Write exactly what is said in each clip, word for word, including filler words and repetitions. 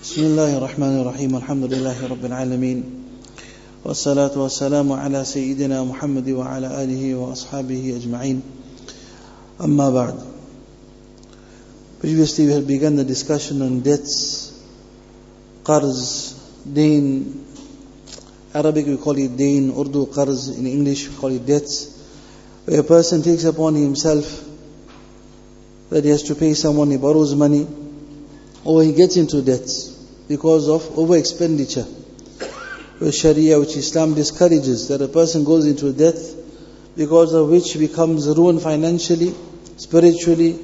Bismillahir Rahmanir Rahim. Alhamdulillahi Rabbil Alameen. Wassalatu wassalamu ala Sayyidina Muhammad wa ala alihi wa ashabihi ajma'in. Amma ba'd. Previously we had begun the discussion on debts, qarz, dain. Arabic we call it dain, Urdu qarz, in English we call it debts. Where a person takes upon himself that he has to pay someone, he borrows money, or he gets into debts because of over expenditure. Where Sharia, which Islam discourages, that a person goes into debt because of which he becomes ruined financially, spiritually,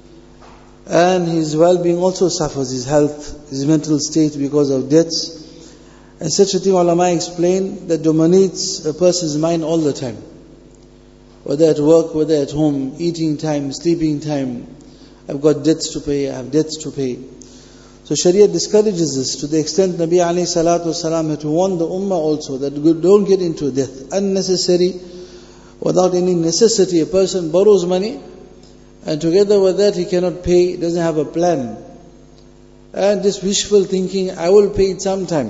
and his well-being also suffers, his health, his mental state because of debts. And such a thing, ulama explain, that dominates a person's mind all the time. Whether at work, whether at home, eating time, sleeping time. I've got debts to pay, I have debts to pay. So Sharia discourages this to the extent Nabi alayhi salatu wasalam had to warn the ummah also that don't get into debt. Unnecessary, without any necessity. A person borrows money and together with that he cannot pay, doesn't have a plan. And this wishful thinking, I will pay it sometime.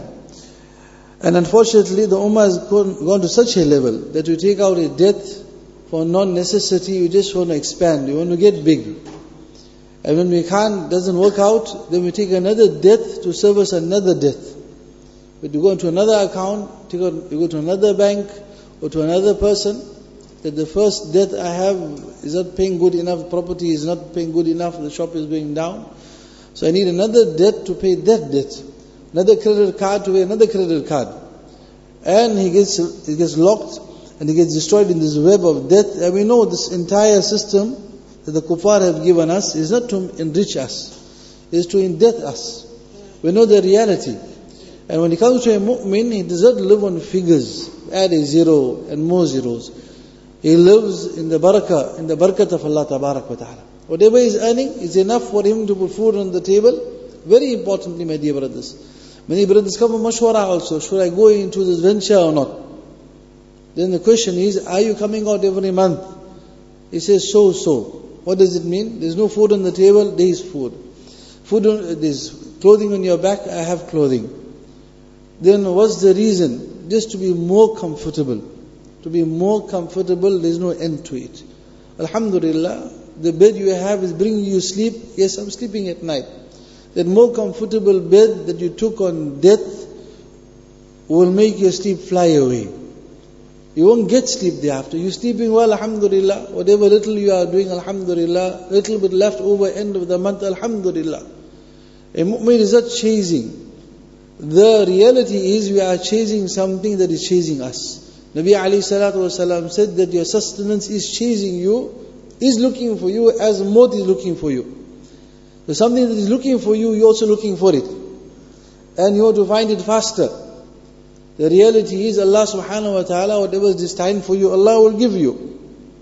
And unfortunately the ummah has gone, gone to such a level that you take out a debt for non-necessity, you just want to expand, you want to get big. And when we can't, doesn't work out, then we take another debt to service another debt. But you go into another account, take out, you go to another bank or to another person, that the first debt I have is not paying good enough, the property is not paying good enough, the shop is going down. So I need another debt to pay that debt. Another credit card to pay another credit card. And he gets, he gets locked and he gets destroyed in this web of debt. And we know this entire system that the kuffar have given us is not to enrich us, it is to indebt us. We know the reality. And when it comes to a mu'min, he does not live on figures, add a zero and more zeros. He lives in the barakah, in the barakat of Allah tabarak wa ta'ala. Whatever he is earning is enough for him to put food on the table. Very importantly, my dear brothers, many brothers come for mashwara also, should I go into this venture or not? Then the question is, are you coming out every month? He says, so, so. What does it mean? There's no food on the table, there is food. Food on, there's clothing on your back, I have clothing. Then what's the reason? Just to be more comfortable. To be more comfortable, there's no end to it. Alhamdulillah, the bed you have is bringing you sleep. Yes, I'm sleeping at night. That more comfortable bed that you took on death will make your sleep fly away. You won't get sleep thereafter. You're sleeping well, alhamdulillah. Whatever little you are doing, alhamdulillah. Little bit left over end of the month, alhamdulillah. A mu'min is not chasing. The reality is we are chasing something that is chasing us. Nabi alayhi salatu wasalam said that your sustenance is chasing you, is looking for you as maut is looking for you. So something that is looking for you, you're also looking for it. And you want to find it faster. The reality is Allah subhanahu wa ta'ala, whatever is destined for you, Allah will give you.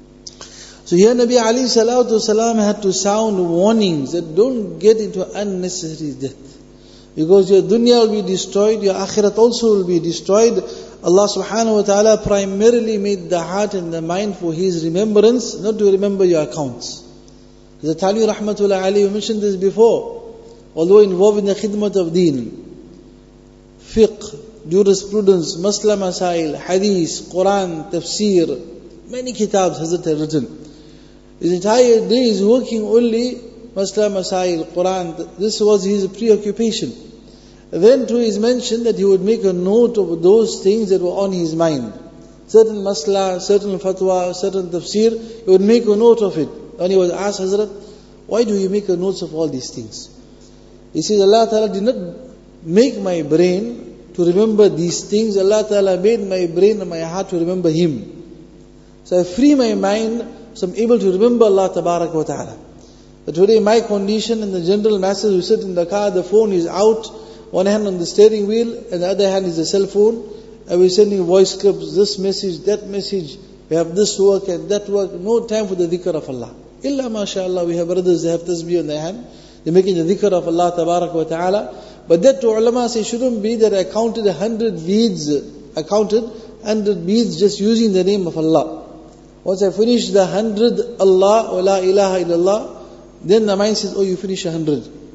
So here Nabi alayhi salatu wasalam had to sound warnings that don't get into unnecessary death. Because your dunya will be destroyed, your akhirat also will be destroyed. Allah subhanahu wa ta'ala primarily made the heart and the mind for His remembrance, not to remember your accounts. The Tali rahmatullah alayhi, we mentioned this before. Although involved in the khidmat of deen, fiqh, jurisprudence, masla masail, hadith, Quran, tafsir, many kitabs Hazrat have written. His entire day is working only masla masail, Quran. This was his preoccupation. Then too is mentioned that he would make a note of those things that were on his mind. Certain masla, certain fatwa, certain tafsir, he would make a note of it. When he was asked, Hazrat, why do you make a notes of all these things? He says, Allah Ta'ala did not make my brain to remember these things. Allah Ta'ala made my brain and my heart to remember Him. So I free my mind so I'm able to remember Allah Tabarak wa Ta'ala. But today my condition and the general masses who sit in the car, the phone is out, one hand on the steering wheel and the other hand is the cell phone, and we're sending voice clips, this message, that message, we have this work and that work, no time for the dhikr of Allah. Illa mashallah, we have brothers, they have tasbih on their hand, they're making the dhikr of Allah Tabarak wa Ta'ala. But that to ulama say shouldn't be that I counted a hundred beads, I counted hundred beads just using the name of Allah. Once I finish the hundred Allah wa la ilaha illallah, then the mind says, oh, you finish a hundred.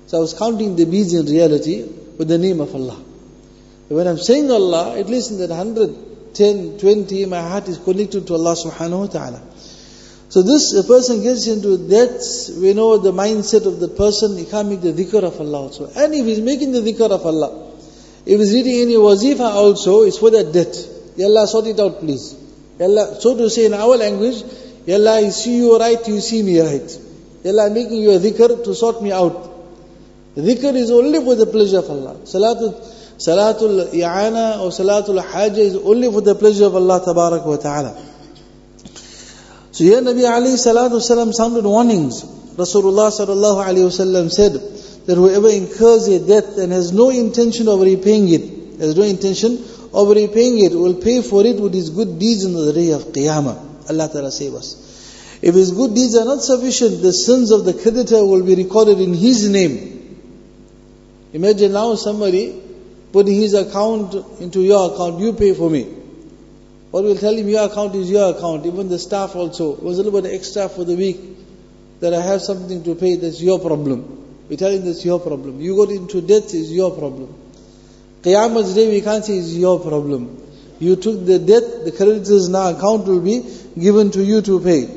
So I was counting the beads in reality with the name of Allah. When I'm saying Allah, at least in that one hundred, ten, twenty, my heart is connected to Allah subhanahu wa ta'ala. So this, a person gets into that, we know the mindset of the person, he can't make the dhikr of Allah also. And if he's making the dhikr of Allah, if he's reading any wazifa also, it's for that debt. Ya Allah, sort it out please. Ya Allah, so to say in our language, Ya Allah, I see you right, you see me right. Ya Allah, I'm making you a dhikr to sort me out. The dhikr is only for the pleasure of Allah. Salatul, Salatul i'ana or Salatul haja is only for the pleasure of Allah tabarak wa ta'ala. So here Nabi alayhi salatu wasalam sounded warnings. Rasulullah sallallahu alayhi wasallam said that whoever incurs a debt and has no intention of repaying it, has no intention of repaying it, will pay for it with his good deeds on the day of Qiyamah. Allah Ta'ala save us. If his good deeds are not sufficient, the sins of the creditor will be recorded in his name. Imagine now somebody putting his account into your account, you pay for me. Or we'll tell him your account is your account, even the staff also. It was a little bit extra for the week that I have something to pay, that's your problem. We tell him that's your problem. You got into debt, it's your problem. Qiyamah's day we can't say it's your problem. You took the debt, the creditor's now account will be given to you to pay.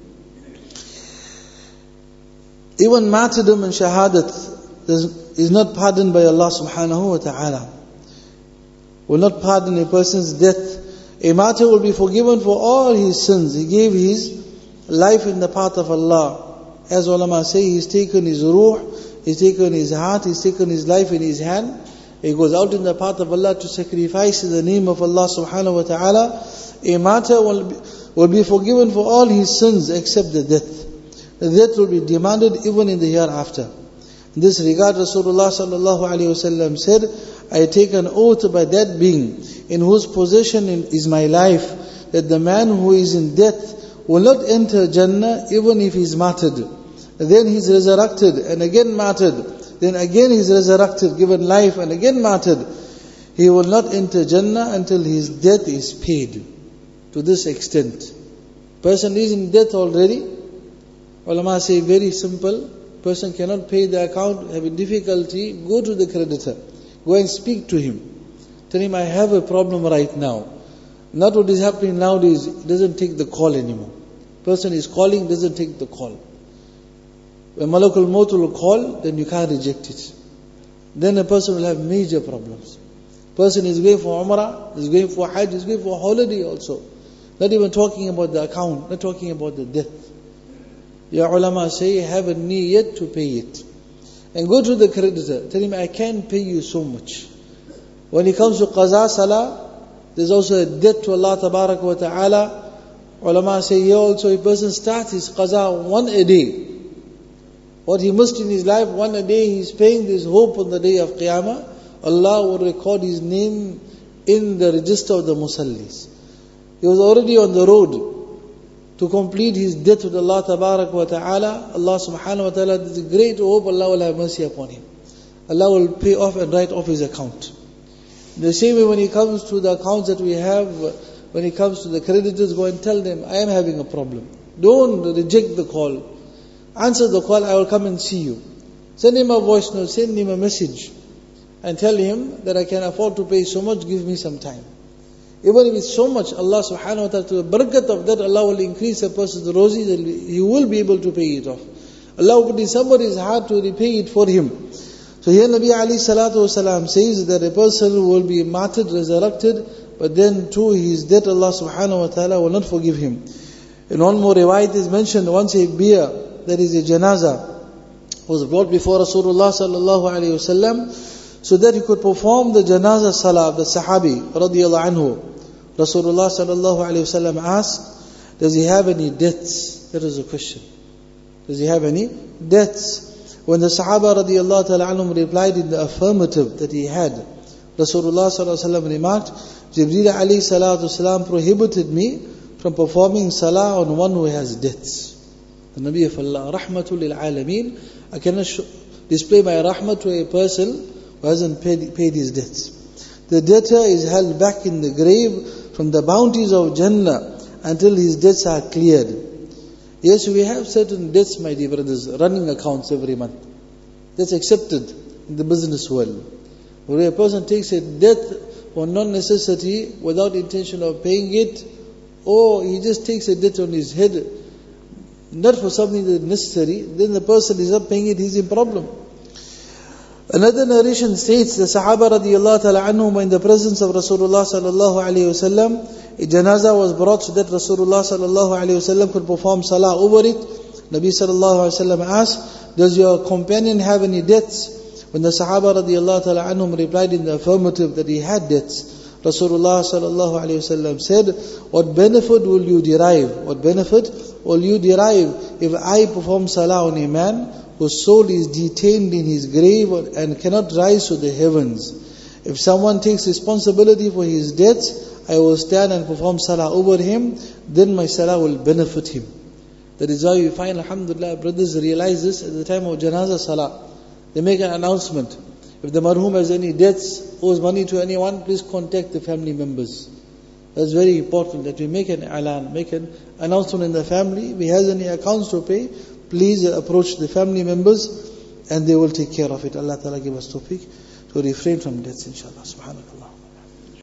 Even martyrdom and shahadat is not pardoned by Allah subhanahu wa ta'ala. Will not pardon a person's death. A martyr will be forgiven for all his sins. He gave his life in the path of Allah. As ulama say, he's taken his ruh, he's taken his heart, he's taken his life in his hand. He goes out in the path of Allah to sacrifice in the name of Allah subhanahu wa ta'ala. A martyr will be, will be forgiven for all his sins except the death. The death will be demanded even in the hereafter. In this regard, Rasulullah sallallahu alayhi wa sallam said, I take an oath by that being in whose possession is my life, that the man who is in death will not enter Jannah even if he is martyred. Then he is resurrected and again martyred. Then again he is resurrected, given life and again martyred. He will not enter Jannah until his debt is paid. To this extent. Person is in debt already. Ulama say very simple. Person cannot pay the account, having difficulty, go to the creditor. Go and speak to him. Tell him, I have a problem right now. Not what is happening nowadays, doesn't take the call anymore. Person is calling, doesn't take the call. When Malakul Maut will call, then you can't reject it. Then a person will have major problems. Person is going for Umrah, is going for Hajj, is going for holiday also. Not even talking about the account, not talking about the death. Your ulama say, have a niyyat to pay it. And go to the creditor, tell him, I can't pay you so much. When it comes to qaza salah, there's also a debt to Allah tabarak wa ta'ala. Ulama say here also, a person starts his qaza one a day. What he missed in his life, one a day, he's paying this hope on the day of Qiyamah. Allah will record his name in the register of the musallis. He was already on the road to complete his debt with Allah tabarak wa ta'ala. Allah subhanahu wa ta'ala, there's a great hope, Allah will have mercy upon him. Allah will pay off and write off his account. The same way when it comes to the accounts that we have, when it comes to the creditors, go and tell them, I am having a problem. Don't reject the call. Answer the call, I will come and see you. Send him a voice note, send him a message. And tell him that I can afford to pay so much, give me some time. Even if it's so much, Allah subhanahu wa ta'ala, to the barakat of that, Allah will increase a person's rozi, that he will be able to pay it off. Allah will put in somebody's heart to repay it for him. So here Nabi alayhi salatu wasalam says that a person will be martyred, resurrected, but then too his debt Allah subhanahu wa ta'ala will not forgive him. In one more riwayat is mentioned, once a beer, that is a janaza, was brought before Rasulullah sallallahu alayhi wasallam, so that he could perform the janaza salah of the sahabi radiyallahu anhu. Rasulullah sallallahu alayhi wasallam asked, does he have any debts? That is the question. Does he have any debts? When the Sahaba radiyallahu ta'ala anhum replied in the affirmative that he had, Rasulullah sallallahu alayhi wasallam remarked, Jibreel alayhi salatu wasalam prohibited me from performing salah on one who has debts. The Nabi of Allah, rahmatul lil alameen, I cannot show, display my rahmah to a person who hasn't paid, paid his debts. The debtor is held back in the grave from the bounties of Jannah until his debts are cleared. Yes, we have certain debts, my dear brothers, running accounts every month. That's accepted in the business world. Where a person takes a debt for non-necessity without intention of paying it, or he just takes a debt on his head, not for something that is necessary, then the person is not paying it, he's in problem. Another narration states the Sahaba radiallahu ta'ala anhum were in the presence of Rasulullah sallallahu alayhi wasallam. A janazah was brought so that Rasulullah sallallahu alayhi wasallam could perform salah over it. Nabi sallallahu alayhi wasallam asked, does your companion have any debts? When the Sahaba radiallahu ta'ala anhum replied in the affirmative that he had debts, Rasulullah sallallahu alayhi wasallam said, what benefit will you derive? What benefit will you derive if I perform salah on a man whose soul is detained in his grave and cannot rise to the heavens? If someone takes responsibility for his debts, I will stand and perform salah over him, then my salah will benefit him. That is why we find, alhamdulillah, brothers realize this at the time of janazah salah. They make an announcement. If the marhum has any debts, owes money to anyone, please contact the family members. That's very important that we make an alan, make an announcement in the family. If he has any accounts to pay, please approach the family members and they will take care of it. Allah Ta'ala give us tawfiq to refrain from debts, inshallah. Subhanakallah.